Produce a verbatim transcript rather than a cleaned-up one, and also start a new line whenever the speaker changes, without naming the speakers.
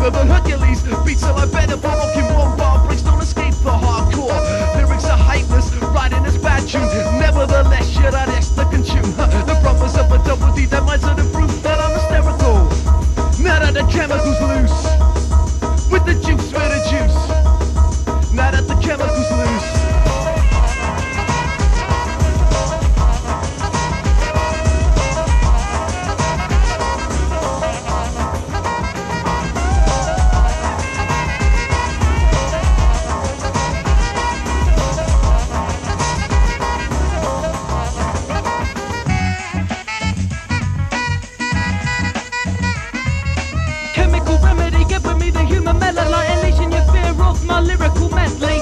stronger than Hercules. Beats are like better for rocking one bar. Bricks don't escape the hardcore. Lyrics are hypeness, writing is bad tune. Nevertheless, should I next to consume? The brothers of a double D, that might sort of proof that I'm hysterical. Now that the chemicals loose, with the juice, with the juice. Now that the chemicals loose.
Chemical remedy, get with me the human melon, like unleashing your fear of my lyrical medley.